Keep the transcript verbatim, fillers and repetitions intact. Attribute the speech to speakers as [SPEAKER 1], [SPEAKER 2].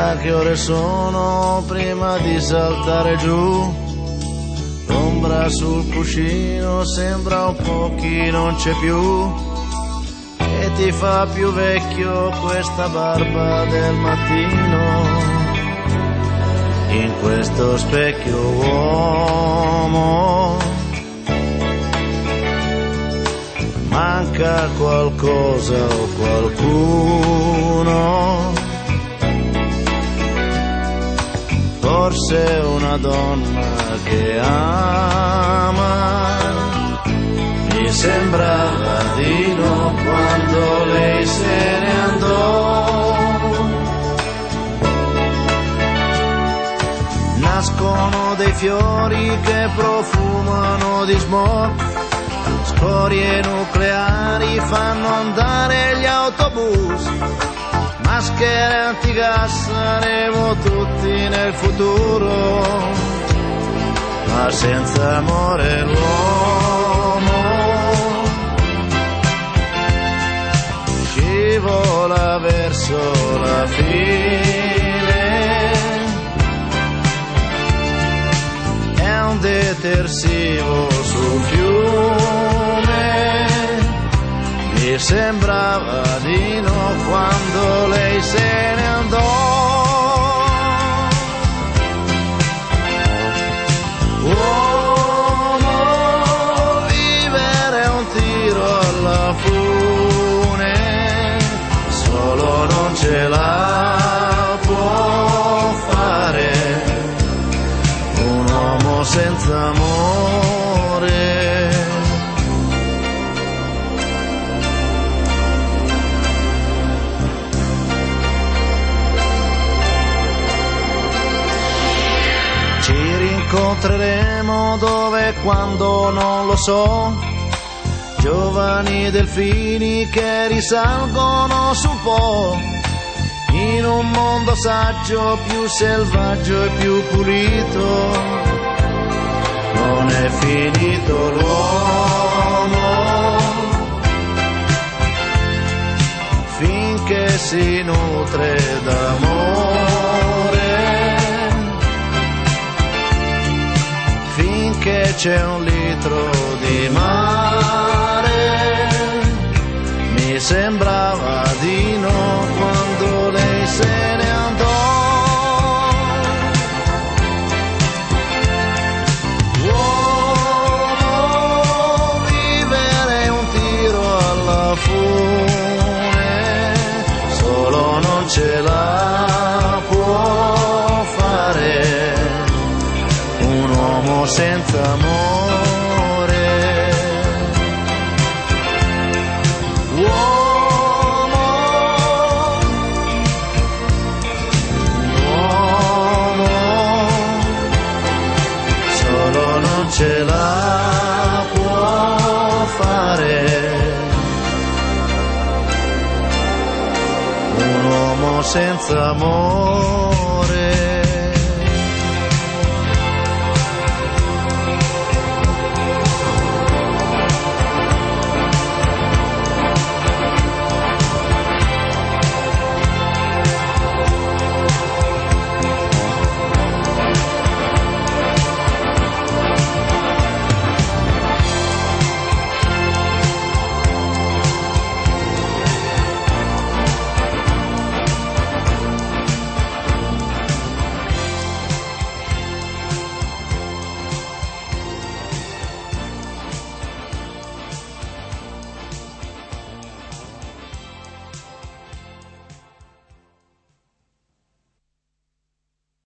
[SPEAKER 1] Sa che ore sono prima di saltare giù? L'ombra sul cuscino sembra un po' chi non c'è più, e ti fa più vecchio questa barba del mattino. In questo specchio uomo manca qualcosa o qualcuno, forse una donna che ama. Mi sembrava di no quando lei se ne andò. Nascono dei fiori che profumano di smog, scorie nucleari fanno andare gli autobus, maschere antigas saremo tutti nel futuro, ma senza amore l'uomo scivola verso la fine. È un detersivo sul fiume. Mi sembrava di no quando lei se ne andò. Uomo, vivere è un tiro alla fune, solo non ce la può fare un uomo senza amore. Incontreremo dove e quando non lo so, giovani delfini che risalgono su un po', in un mondo saggio più selvaggio e più pulito. Non è finito l'uomo finché si nutre d'amore, che c'è un litro di mare. Mi sembrava di no quando lei se ne andò. Uomo, vivere è un tiro alla fune, solo non ce la può fare un uomo senza amore. Uomo, un uomo, solo non ce la può fare un uomo senza amore.